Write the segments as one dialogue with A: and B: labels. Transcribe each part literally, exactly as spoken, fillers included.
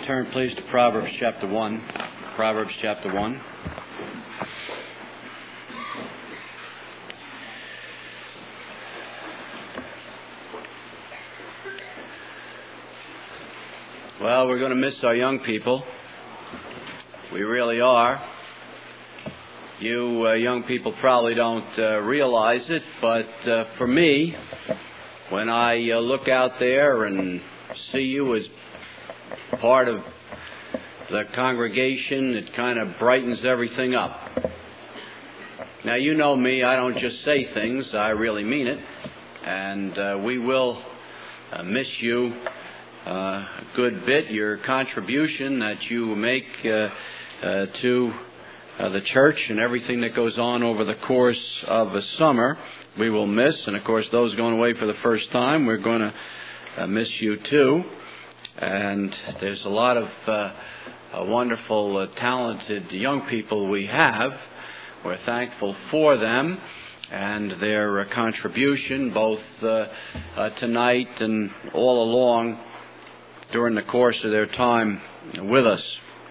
A: Turn, please, to Proverbs chapter one. Proverbs chapter one. Well, we're going to miss our young people. We really are. You uh, young people probably don't uh, realize it, but uh, for me, when I uh, look out there and see you as part of the congregation, it kind of brightens everything up. Now, you know me, I don't just say things, I really mean it. And uh, we will uh, miss you uh, a good bit. Your contribution that you make uh, uh, to uh, the church and everything that goes on over the course of the summer, we will miss. And, of course, those going away for the first time, we're going to uh, miss you too. And there's a lot of uh, uh, wonderful, uh, talented young people we have. We're thankful for them and their uh, contribution, both uh, uh, tonight and all along during the course of their time with us.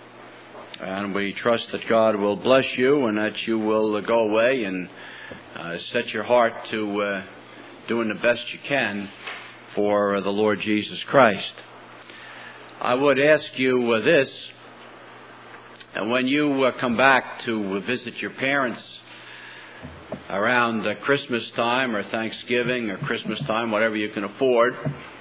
A: And we trust that God will bless you and that you will uh, go away and uh, set your heart to uh, doing the best you can for uh, the Lord Jesus Christ. I would ask you uh, this, and when you uh, come back to uh, visit your parents around uh, Christmas time or Thanksgiving or Christmas time, whatever you can afford,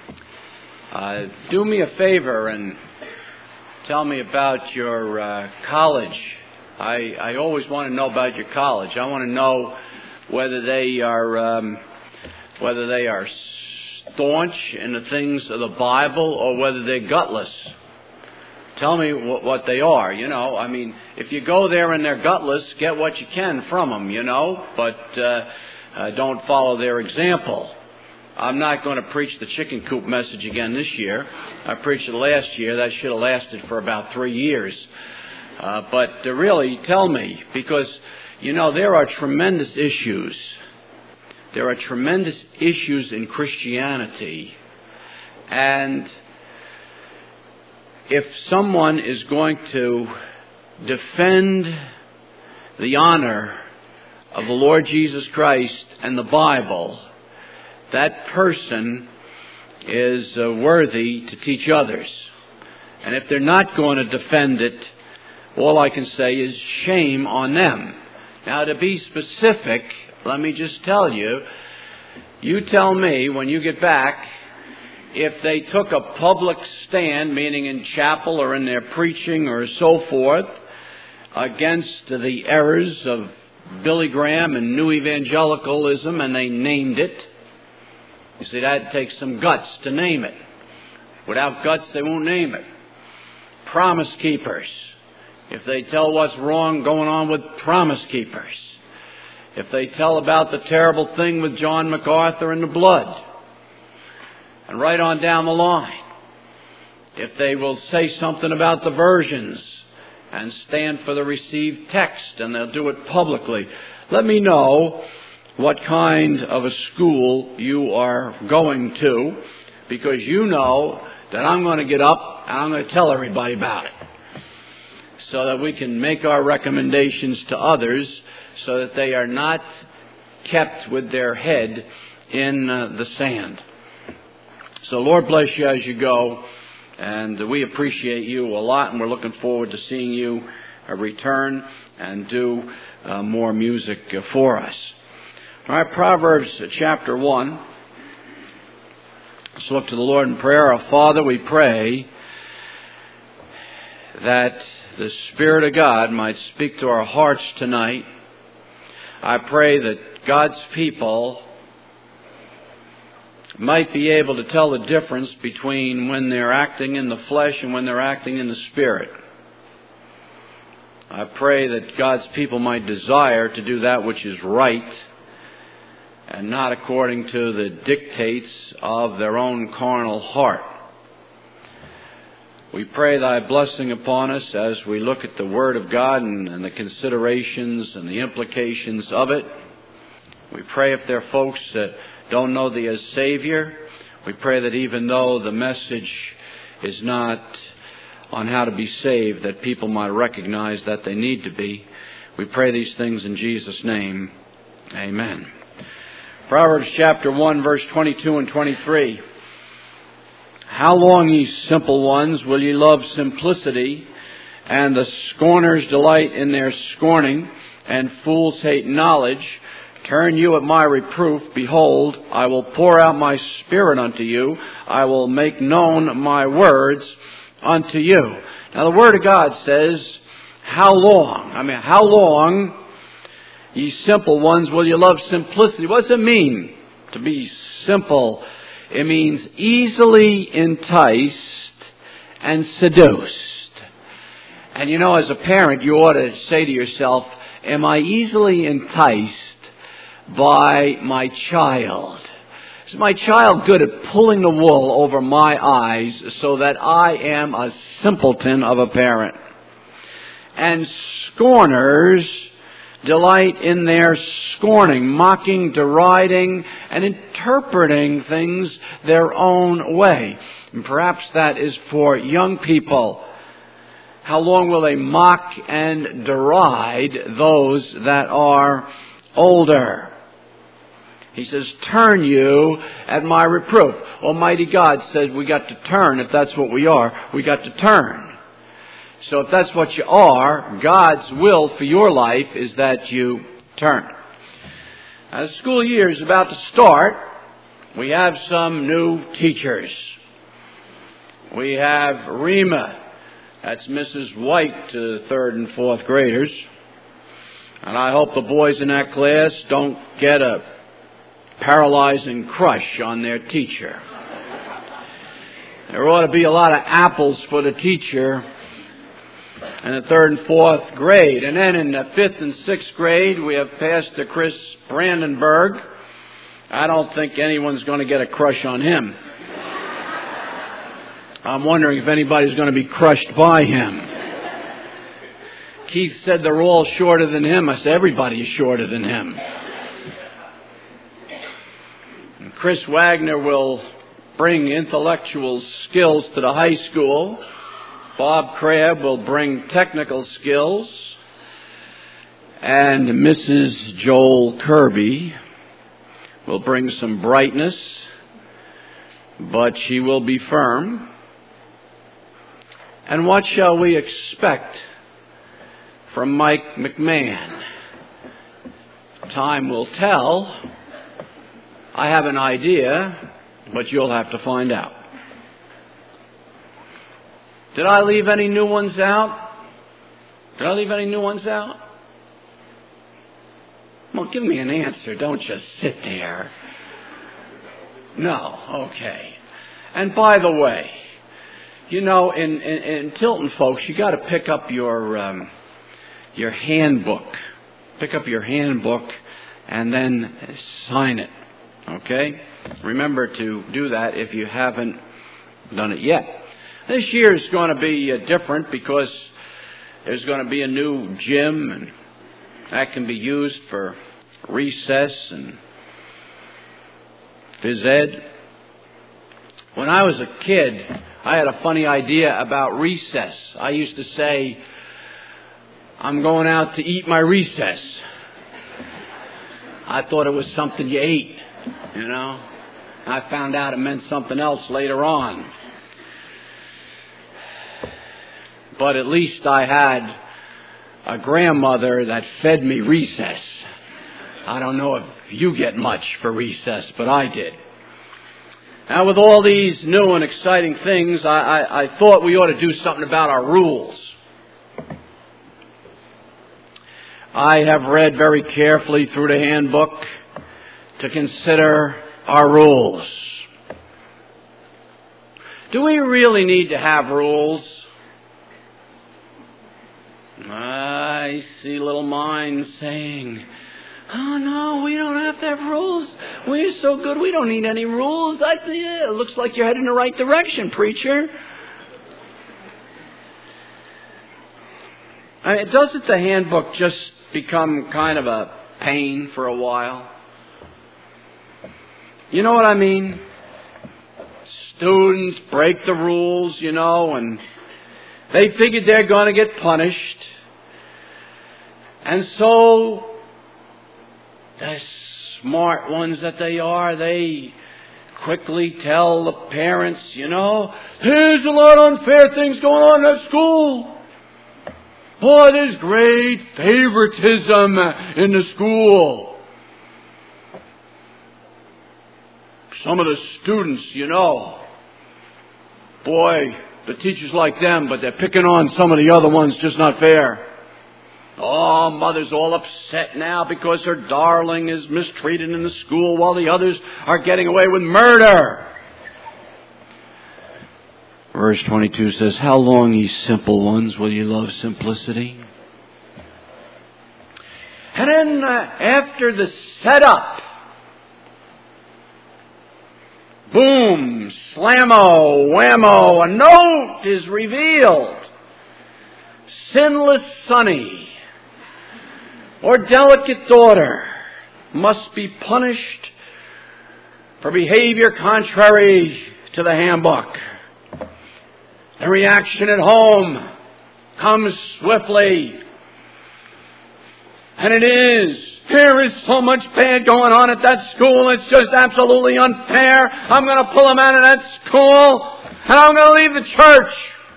A: uh, do me a favor and tell me about your uh, college. I, I always want to know about your college. I want to know whether they are um, whether they are staunch in the things of the Bible or whether they're gutless. Tell me what, what they are, you know. I mean, if you go there and they're gutless, get what you can from them, you know, but uh, uh, don't follow their example. I'm not going to preach the chicken coop message again this year. I preached it last year. That should have lasted for about three years. Uh, but uh, really, tell me, because, you know, there are tremendous issues. There are tremendous issues in Christianity. And if someone is going to defend the honor of the Lord Jesus Christ and the Bible, that person is uh, worthy to teach others. And if they're not going to defend it, all I can say is shame on them. Now, to be specific, let me just tell you, you tell me when you get back, if they took a public stand, meaning in chapel or in their preaching or so forth, against the errors of Billy Graham and New Evangelicalism, and they named it. You see, that takes some guts to name it. Without guts, they won't name it. Promise keepers. If they tell what's wrong going on with Promise Keepers. If they tell about the terrible thing with John MacArthur and the blood. And right on down the line. If they will say something about the versions and stand for the received text, and they'll do it publicly. Let me know what kind of a school you are going to, because you know that I'm going to get up and I'm going to tell everybody about it, so that we can make our recommendations to others so that they are not kept with their head in uh, the sand. So Lord bless you as you go, and we appreciate you a lot, and we're looking forward to seeing you uh, return and do uh, more music uh, for us. All right, Proverbs chapter one. Let's look to the Lord in prayer. Our Father, we pray that the Spirit of God might speak to our hearts tonight. I pray that God's people might be able to tell the difference between when they're acting in the flesh and when they're acting in the Spirit. I pray that God's people might desire to do that which is right and not according to the dictates of their own carnal heart. We pray thy blessing upon us as we look at the Word of God and, and the considerations and the implications of it. We pray if there are folks that don't know thee as Savior, we pray that even though the message is not on how to be saved, that people might recognize that they need to be. We pray these things in Jesus' name. Amen. Proverbs chapter one, verse twenty-two and twenty-three. How long, ye simple ones, will ye love simplicity, and the scorners delight in their scorning, and fools hate knowledge? Turn you at my reproof. Behold, I will pour out my spirit unto you. I will make known my words unto you. Now the Word of God says, how long? I mean, how long, ye simple ones, will you love simplicity? What does it mean to be simple? It means easily enticed and seduced. And you know, as a parent, you ought to say to yourself, am I easily enticed by my child? Is my child good at pulling the wool over my eyes so that I am a simpleton of a parent? And scorners delight in their scorning, mocking, deriding, and interpreting things their own way. And perhaps that is for young people. How long will they mock and deride those that are older? He says, turn you at my reproof. Almighty God said we got to turn. If that's what we are, we got to turn. So if that's what you are, God's will for your life is that you turn. Now, the school year is about to start. We have some new teachers. We have Rima. That's Missus White to the third and fourth graders. And I hope the boys in that class don't get a paralyzing crush on their teacher. There ought to be a lot of apples for the teacher in the third and fourth grade. And then in the fifth and sixth grade, we have Pastor Chris Brandenburg. I don't think anyone's going to get a crush on him. I'm wondering if anybody's going to be crushed by him. Keith said they're all shorter than him. I said everybody is shorter than him. And Chris Wagner will bring intellectual skills to the high school. Bob Crabb will bring technical skills. And Missus Joel Kirby will bring some brightness, but she will be firm. And what shall we expect from Mike McMahon? Time will tell. I have an idea, but you'll have to find out. Did I leave any new ones out? Did I leave any new ones out? Well, give me an answer. Don't just sit there. No, okay. And by the way, you know, in, in, in Tilton, folks, you got to pick up your um, your handbook. Pick up your handbook and then sign it. Okay? Remember to do that if you haven't done it yet. This year is going to be uh, different because there's going to be a new gym, and that can be used for recess and phys ed. When I was a kid, I had a funny idea about recess. I used to say, I'm going out to eat my recess. I thought it was something you ate, you know. I found out it meant something else later on. But at least I had a grandmother that fed me recess. I don't know if you get much for recess, but I did. Now, with all these new and exciting things, I, I, I thought we ought to do something about our rules. I have read very carefully through the handbook to consider our rules. Do we really need to have rules? I see little minds saying, oh no, we don't have to have rules. We're so good, we don't need any rules. I, yeah, it looks like you're heading in the right direction, preacher. I mean, doesn't the handbook just become kind of a pain for a while? You know what I mean? Students break the rules, you know, and They figured they're going to get punished. And so, the smart ones that they are, they quickly tell the parents, you know, there's a lot of unfair things going on at school. Oh, there's great favoritism in the school. Some of the students, you know, boy, the teachers like them, but they're picking on some of the other ones, just not fair. Oh, mother's all upset now because her darling is mistreated in the school while the others are getting away with murder. Verse twenty-two says, how long, ye simple ones, will ye love simplicity? And then uh, after the setup, boom, slammo, whammo, a note is revealed. Sinless Sonny or delicate daughter must be punished for behavior contrary to the handbook. The reaction at home comes swiftly. And it is. There is so much bad going on at that school. It's just absolutely unfair. I'm going to pull them out of that school. And I'm going to leave the church.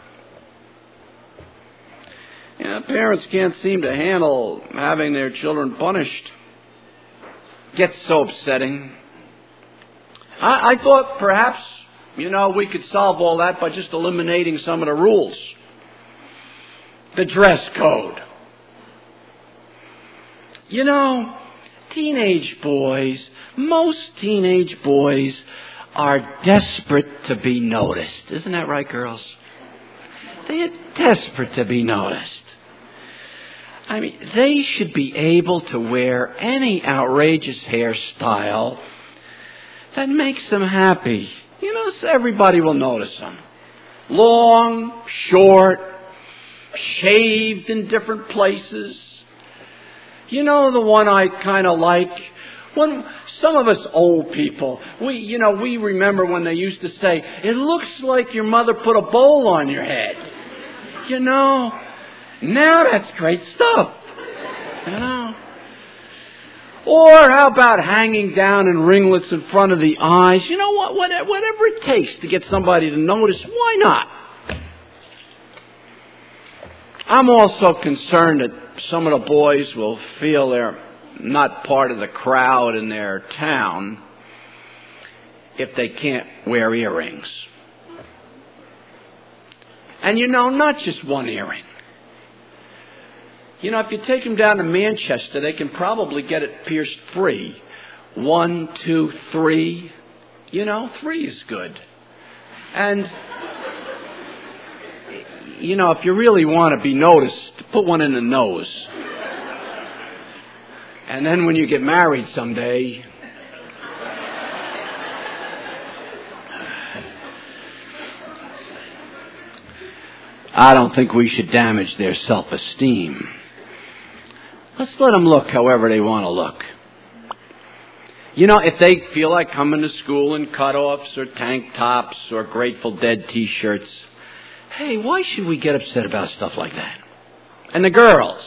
A: You know, parents can't seem to handle having their children punished. It gets so upsetting. I, I thought perhaps, you know, we could solve all that by just eliminating some of the rules. The dress code. You know, teenage boys, most teenage boys are desperate to be noticed. Isn't that right, girls? They are desperate to be noticed. I mean, they should be able to wear any outrageous hairstyle that makes them happy. You know, so everybody will notice them. Long, short, shaved in different places. You know the one I kind of like? When some of us old people, we, you know, we remember when they used to say, it looks like your mother put a bowl on your head. You know, now that's great stuff. You know. Or how about hanging down in ringlets in front of the eyes? You know what? Whatever it takes to get somebody to notice, why not? I'm also concerned that some of the boys will feel they're not part of the crowd in their town if they can't wear earrings. And you know, not just one earring. You know, if you take them down to Manchester, they can probably get it pierced free. One, two, three. You know, three is good. And, you know, if you really want to be noticed, put one in the nose. And then when you get married someday, I don't think we should damage their self-esteem. Let's let them look however they want to look. You know, if they feel like coming to school in cutoffs or tank tops or Grateful Dead T-shirts, hey, why should we get upset about stuff like that? And the girls,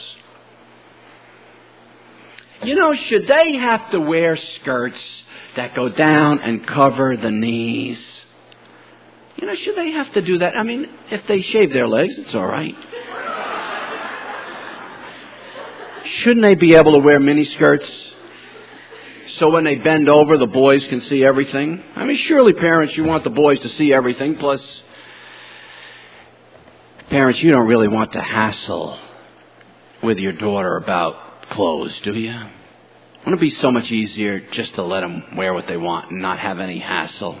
A: you know, should they have to wear skirts that go down and cover the knees? You know, should they have to do that? I mean, if they shave their legs, it's all right. Shouldn't they be able to wear miniskirts so when they bend over, the boys can see everything? I mean, surely, parents, you want the boys to see everything. Plus, parents, you don't really want to hassle with your daughter about clothes, do you? Wouldn't it be so much easier just to let them wear what they want and not have any hassle?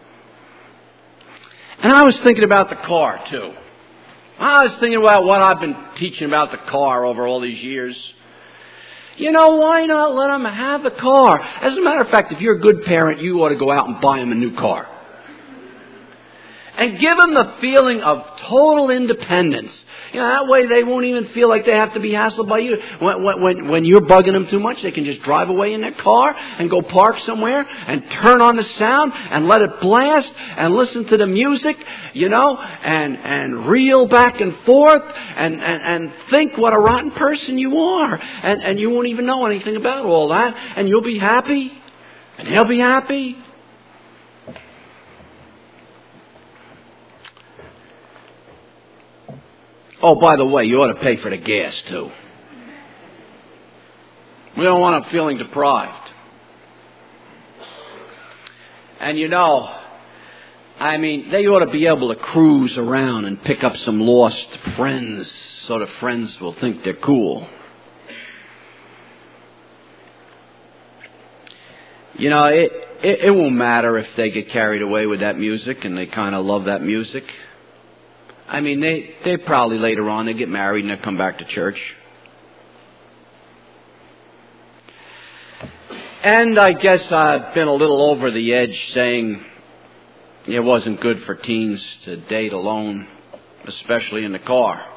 A: And I was thinking about the car, too. I was thinking about what I've been teaching about the car over all these years. You know, why not let them have the car? As a matter of fact, if you're a good parent, you ought to go out and buy them a new car. And give them the feeling of total independence. You know, that way they won't even feel like they have to be hassled by you. When, when, when you're bugging them too much, they can just drive away in their car and go park somewhere and turn on the sound and let it blast and listen to the music, you know, and, and reel back and forth and, and, and think what a rotten person you are. And, and you won't even know anything about all that. And you'll be happy. And he'll be happy. Oh, by the way, you ought to pay for the gas, too. We don't want them feeling deprived. And you know, I mean, they ought to be able to cruise around and pick up some lost friends so the friends will think they're cool. You know, it, it, it won't matter if they get carried away with that music and they kind of love that music. I mean, they, they probably later on, they get married and they come back to church. And I guess I've been a little over the edge saying it wasn't good for teens to date alone, especially in the car.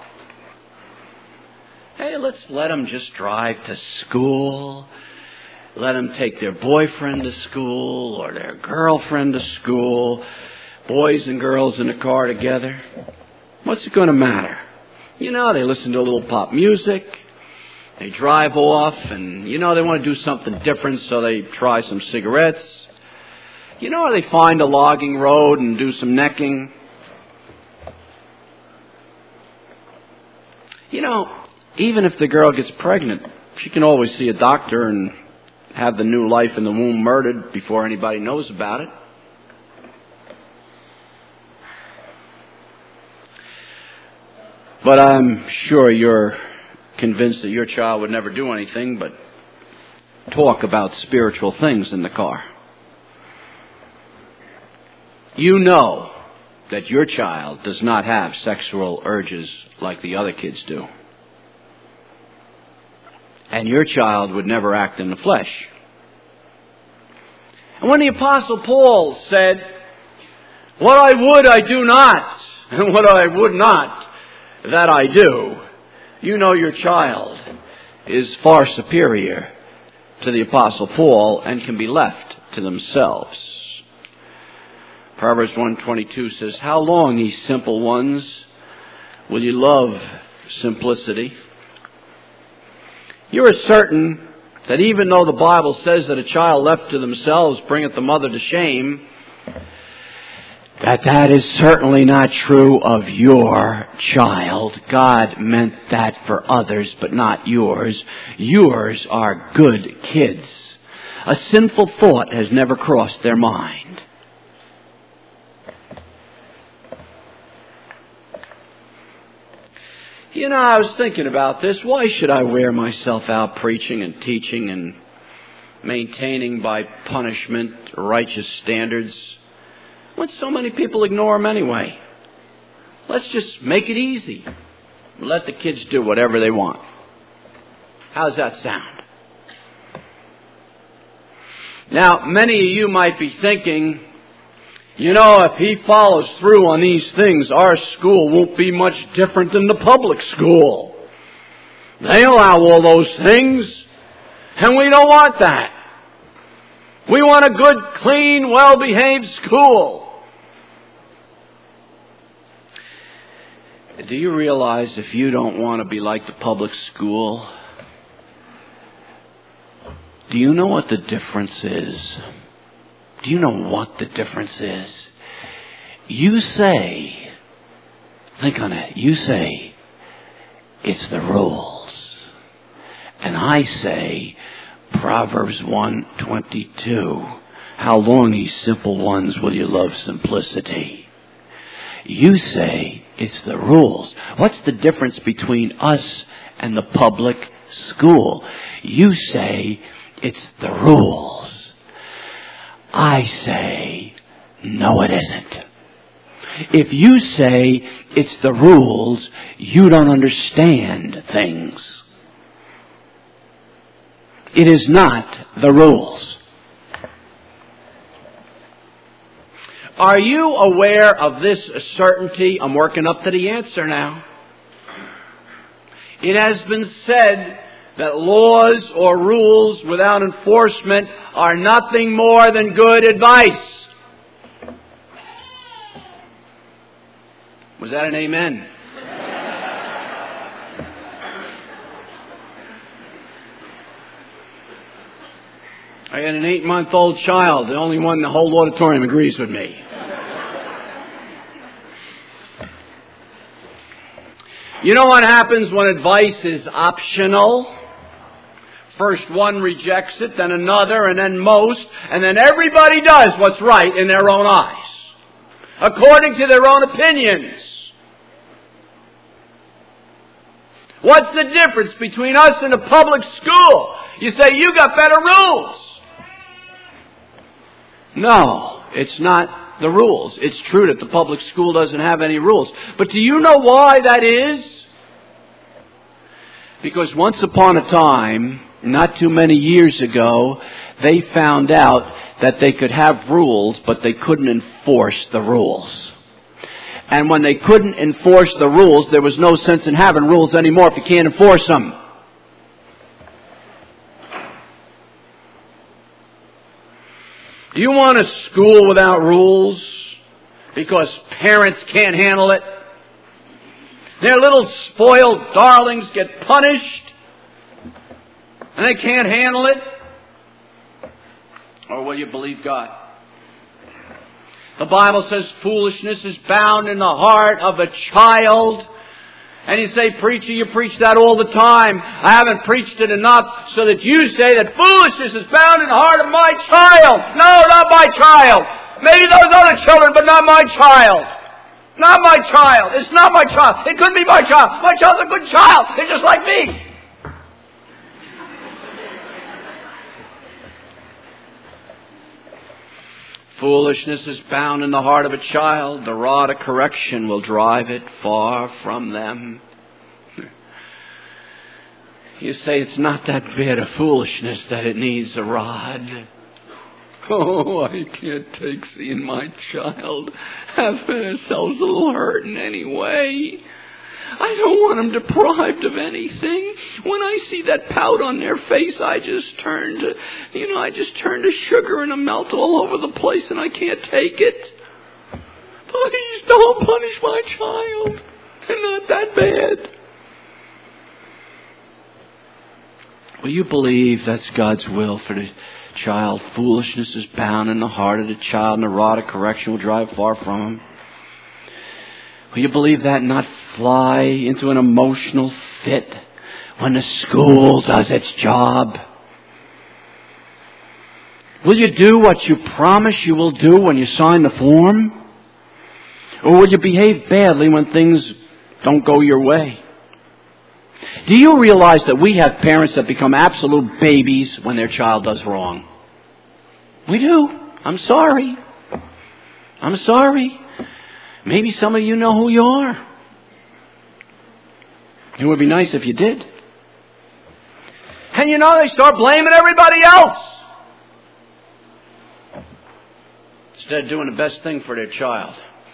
A: Hey, let's let them just drive to school. Let them take their boyfriend to school or their girlfriend to school. Boys and girls in the car together. What's it going to matter? You know, they listen to a little pop music. They drive off and, you know, they want to do something different, so they try some cigarettes. You know, they find a logging road and do some necking. You know, even if the girl gets pregnant, she can always see a doctor and have the new life in the womb murdered before anybody knows about it. But I'm sure you're convinced that your child would never do anything but talk about spiritual things in the car. You know that your child does not have sexual urges like the other kids do. And your child would never act in the flesh. And when the Apostle Paul said, "What I would I do not, and what I would not that I do," you know your child is far superior to the Apostle Paul and can be left to themselves. Proverbs one twenty-two says, "How long, ye simple ones, will you love simplicity?" You are certain that even though the Bible says that a child left to themselves bringeth the mother to shame, that that is certainly not true of your child. God meant that for others, but not yours. Yours are good kids. A sinful thought has never crossed their mind. You know, I was thinking about this. Why should I wear myself out preaching and teaching and maintaining by punishment righteous standards when so many people ignore them anyway? Let's just make it easy. Let the kids do whatever they want. How's that sound? Now, many of you might be thinking, you know, if he follows through on these things, our school won't be much different than the public school. They allow all those things, and we don't want that. We want a good, clean, well-behaved school. Do you realize if you don't want to be like the public school, do you know what the difference is? Do you know what the difference is? You say, think on it, you say, it's the rules. And I say, Proverbs one twenty-two, how long, ye simple ones, will you love simplicity? You say, it's the rules. What's the difference between us and the public school? You say, it's the rules. I say, no, it isn't. If you say it's the rules, you don't understand things. It is not the rules. Are you aware of this certainty? I'm working up to the answer now. It has been said that laws or rules without enforcement are nothing more than good advice. Was that an amen? I had an eight-month-old child, the only one in the whole auditorium agrees with me. You know what happens when advice is optional? First one rejects it, then another, and then most, and then everybody does what's right in their own eyes, according to their own opinions. What's the difference between us and a public school? You say, you got better rules. No, it's not the rules. It's true that the public school doesn't have any rules. But do you know why that is? Because once upon a time, not too many years ago, they found out that they could have rules, but they couldn't enforce the rules. And when they couldn't enforce the rules, there was no sense in having rules anymore if you can't enforce them. Do you want a school without rules because parents can't handle it? Their little spoiled darlings get punished and they can't handle it? Or will you believe God? The Bible says foolishness is bound in the heart of a child. And you say, preacher, you preach that all the time. I haven't preached it enough so that you say that foolishness is bound in the heart of my child. No, not my child. Maybe those other children, but not my child. Not my child. It's not my child. It couldn't be my child. My child's a good child. They're just like me. Foolishness is bound in the heart of a child. The rod of correction will drive it far from them. You say it's not that bad of foolishness that it needs a rod. Oh, I can't take seeing my child having themselves a little hurting anyway. I don't want them deprived of anything. When I see that pout on their face, I just turn to, you know, I just turn to sugar and I melt all over the place and I can't take it. Please don't punish my child. They're not that bad. Will you believe that's God's will for the child? Foolishness is bound in the heart of the child, and the rod of correction will drive far from him. Will you believe that and not fly into an emotional fit when the school does its job? Will you do what you promise you will do when you sign the form? Or will you behave badly when things don't go your way? Do you realize that we have parents that become absolute babies when their child does wrong? We do. I'm sorry. I'm sorry. Maybe some of you know who you are. It would be nice if you did. And you know, they start blaming everybody else instead of doing the best thing for their child.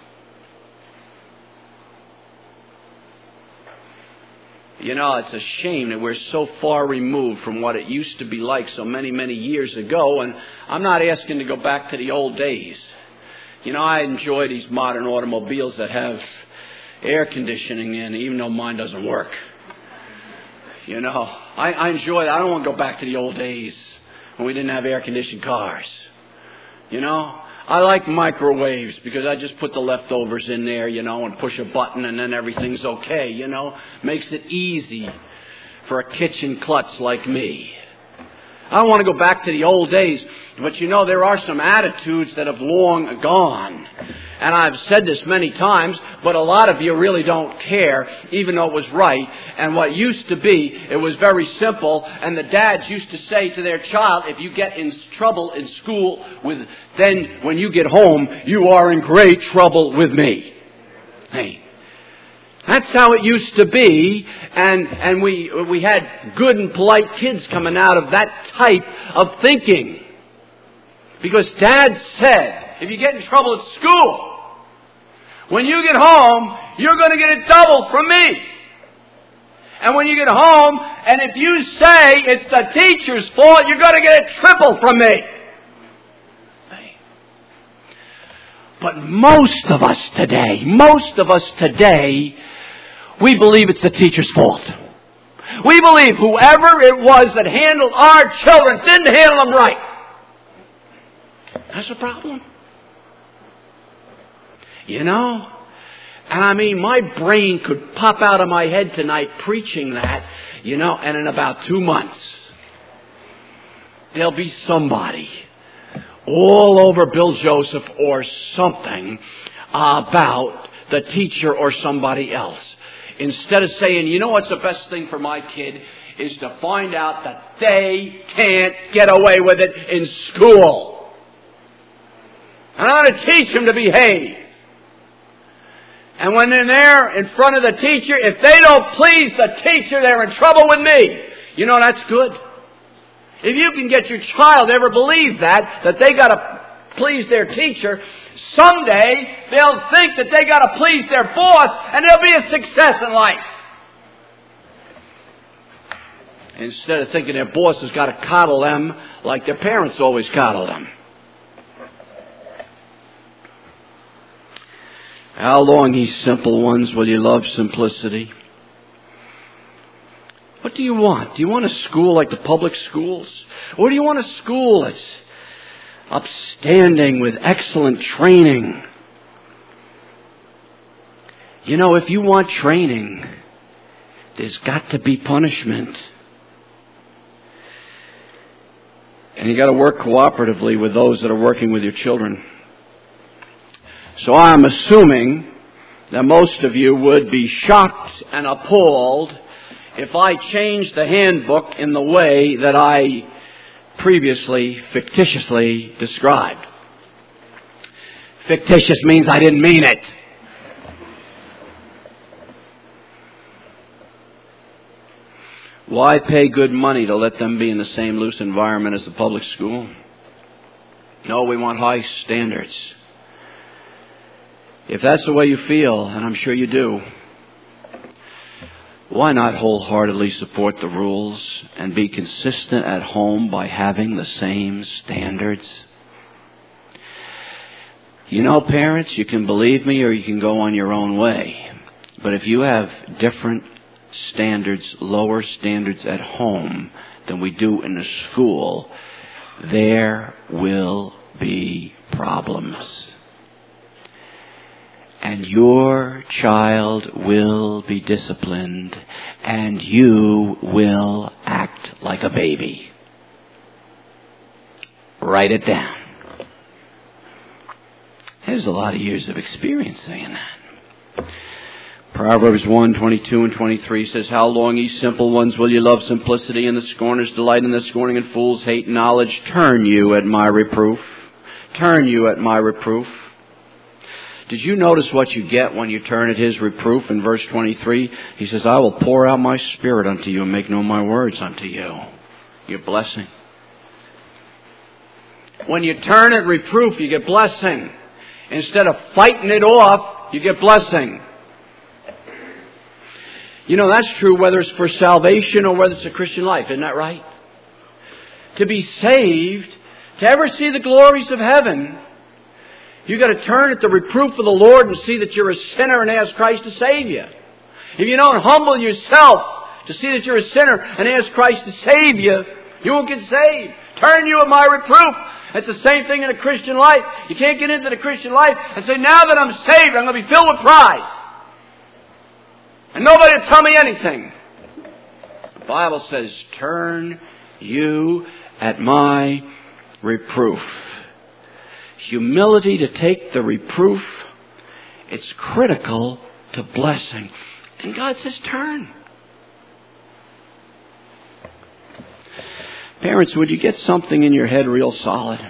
A: You know, it's a shame that we're so far removed from what it used to be like so many, many years ago. And I'm not asking to go back to the old days. You know, I enjoy these modern automobiles that have air conditioning in, even though mine doesn't work. You know, I, I enjoy it. I don't want to go back to the old days when we didn't have air-conditioned cars. You know, I like microwaves because I just put the leftovers in there, you know, and push a button and then everything's okay, you know. Makes it easy for a kitchen klutz like me. I don't want to go back to the old days, but you know, there are some attitudes that have long gone. And I've said this many times, but a lot of you really don't care, even though it was right. And what used to be, it was very simple. And the dads used to say to their child, if you get in trouble in school, with, then when you get home, you are in great trouble with me. Hey. That's how it used to be, and, and we, we had good and polite kids coming out of that type of thinking. Because Dad said, if you get in trouble at school. When you get home, you're going to get it double from me. And when you get home, and if you say it's the teacher's fault, you're going to get it triple from me. But most of us today, most of us today, we believe it's the teacher's fault. We believe whoever it was that handled our children didn't handle them right. That's a problem. You know? And I mean, my brain could pop out of my head tonight preaching that, you know, and in about two months, there'll be somebody all over Bill Joseph or something about the teacher or somebody else. Instead of saying, you know what's the best thing for my kid is to find out that they can't get away with it in school. And I'm going to teach them to behave. And when they're there in front of the teacher, if they don't please the teacher, they're in trouble with me. You know, that's good. If you can get your child to ever believe that, that they got to please their teacher, someday they'll think that they got to please their boss, and they'll be a success in life. Instead of thinking their boss has got to coddle them like their parents always coddled them. How long, ye simple ones, will you love simplicity? What do you want? Do you want a school like the public schools? Or do you want a school that's upstanding with excellent training? You know, if you want training, there's got to be punishment. And you got to work cooperatively with those that are working with your children. So I'm assuming that most of you would be shocked and appalled if I changed the handbook in the way that I previously fictitiously described. Fictitious means I didn't mean it. Why pay good money to let them be in the same loose environment as the public school? No, we want high standards. If that's the way you feel, and I'm sure you do, why not wholeheartedly support the rules and be consistent at home by having the same standards? You know, parents, you can believe me or you can go on your own way. But if you have different standards, lower standards at home than we do in the school, there will be problems. And your child will be disciplined, and you will act like a baby. Write it down. There's a lot of years of experience saying that. Proverbs one, twenty-two and twenty-three says, How long, ye simple ones, will you love simplicity, and the scorners delight in the scorning, and fools hate knowledge? Turn you at my reproof. Turn you at my reproof. Did you notice what you get when you turn at his reproof in verse twenty-three? He says, I will pour out my spirit unto you and make known my words unto you. Your blessing. When you turn at reproof, you get blessing. Instead of fighting it off, you get blessing. You know, that's true whether it's for salvation or whether it's a Christian life. Isn't that right? To be saved, to ever see the glories of heaven, you've got to turn at the reproof of the Lord and see that you're a sinner and ask Christ to save you. If you don't humble yourself to see that you're a sinner and ask Christ to save you, you won't get saved. Turn you at my reproof. It's the same thing in a Christian life. You can't get into the Christian life and say, now that I'm saved, I'm going to be filled with pride. And nobody will tell me anything. The Bible says, turn you at my reproof. Humility to take the reproof, it's critical to blessing. And God says, turn. Parents, would you get something in your head real solid?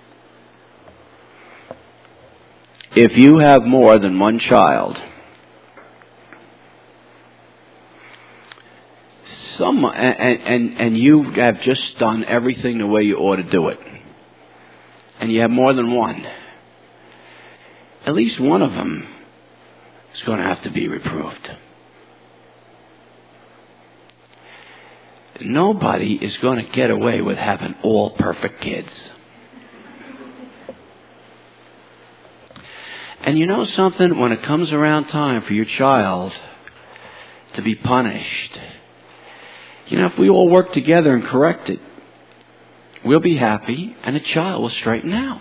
A: If you have more than one child, some and, and, and you have just done everything the way you ought to do it, and you have more than one, at least one of them is going to have to be reproved. Nobody is going to get away with having all perfect kids. And you know something? When it comes around time for your child to be punished, you know, if we all work together and correct it, we'll be happy and the child will straighten out.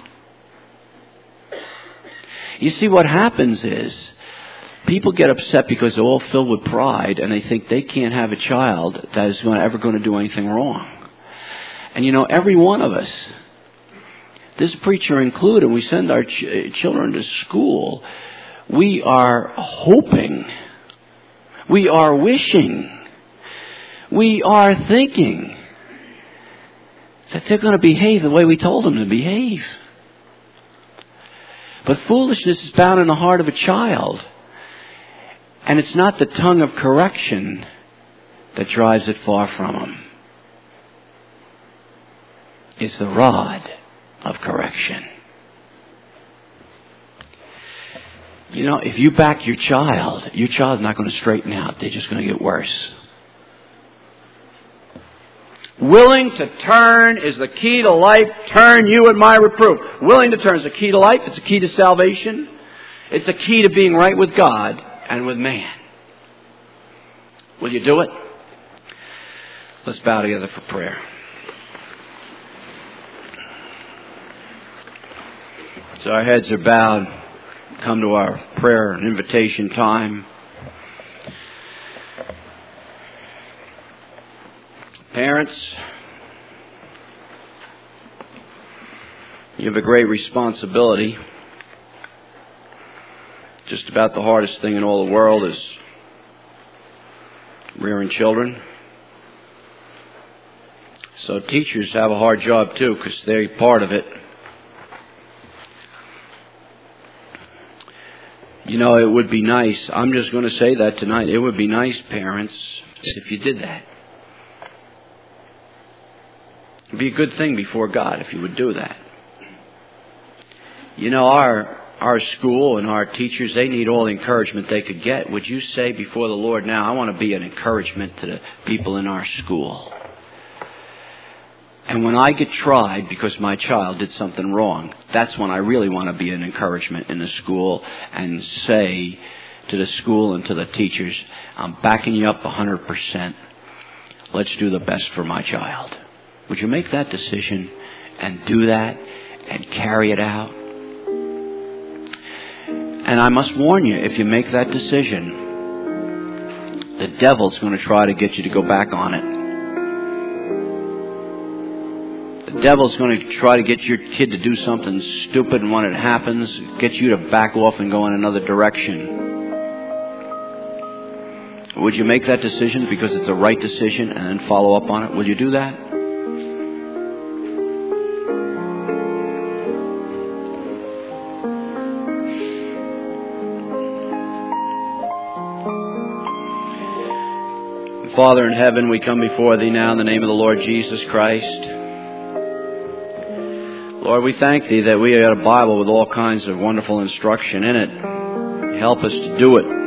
A: You see, what happens is people get upset because they're all filled with pride and they think they can't have a child that is going to, ever going to do anything wrong. And you know, every one of us, this preacher included, we send our ch- children to school, we are hoping, we are wishing, we are thinking that they're going to behave the way we told them to behave. But foolishness is found in the heart of a child. And it's not the tongue of correction that drives it far from him. It's the rod of correction. You know, if you back your child, your child's not going to straighten out. They're just going to get worse. Willing to turn is the key to life. Turn you at my reproof. Willing to turn is the key to life. It's the key to salvation. It's the key to being right with God and with man. Will you do it? Let's bow together for prayer. So our heads are bowed. Come to our prayer and invitation time. Parents, you have a great responsibility. Just about the hardest thing in all the world is rearing children. So teachers have a hard job too, because they're part of it. You know, it would be nice, I'm just going to say that tonight, it would be nice, parents, if you did that. It would be a good thing before God if you would do that. You know, our our school and our teachers, they need all the encouragement they could get. Would you say before the Lord, now, I want to be an encouragement to the people in our school. And when I get tried because my child did something wrong, that's when I really want to be an encouragement in the school and say to the school and to the teachers, I'm backing you up one hundred percent. Let's do the best for my child. Would you make that decision and do that and carry it out? And I must warn you, if you make that decision, the devil's going to try to get you to go back on it. The devil's going to try to get your kid to do something stupid, and when it happens, get you to back off and go in another direction. Would you make that decision because it's the right decision and then follow up on it? Will you do that? Father in heaven, we come before Thee now in the name of the Lord Jesus Christ. Lord, we thank Thee that we got a Bible with all kinds of wonderful instruction in it. Help us to do it.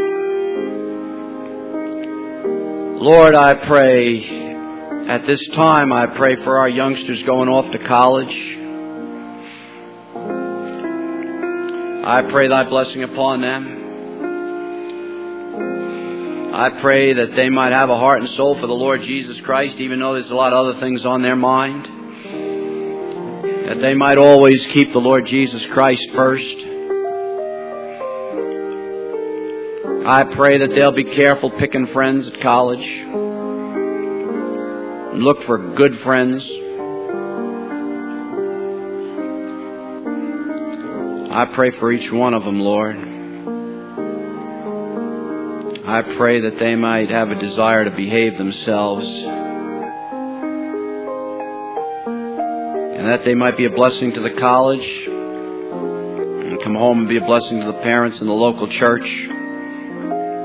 A: Lord, I pray, at this time, I pray for our youngsters going off to college. I pray Thy blessing upon them. I pray that they might have a heart and soul for the Lord Jesus Christ, even though there's a lot of other things on their mind. That they might always keep the Lord Jesus Christ first. I pray that they'll be careful picking friends at college. Look for good friends. I pray for each one of them, Lord. I pray that they might have a desire to behave themselves, and that they might be a blessing to the college and come home and be a blessing to the parents in the local church.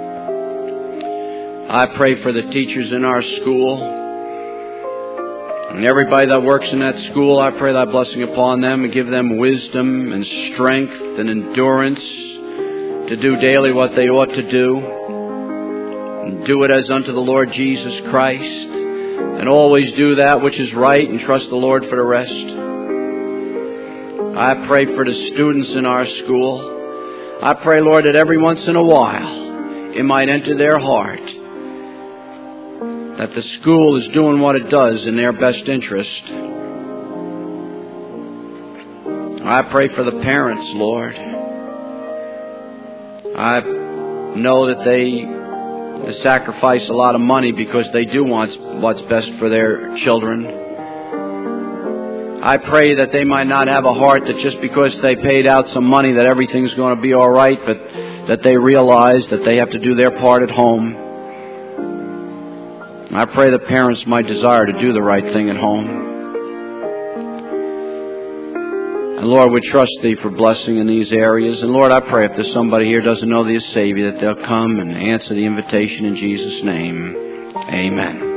A: I pray for the teachers in our school, And everybody that works in that school, I pray thy blessing upon them and give them wisdom and strength and endurance to do daily what they ought to do. And do it as unto the Lord Jesus Christ. And always do that which is right and trust the Lord for the rest. I pray for the students in our school. I pray, Lord, that every once in a while it might enter their heart that the school is doing what it does in their best interest. I pray for the parents, Lord. I know that they sacrifice a lot of money because they do want what's best for their children. I pray that they might not have a heart that just because they paid out some money that everything's going to be all right, but that they realize that they have to do their part at home. I pray the parents might desire to do the right thing at home. And Lord, we trust Thee for blessing in these areas. And Lord, I pray if there's somebody here who doesn't know Thee as Savior, that they'll come and answer the invitation in Jesus' name. Amen.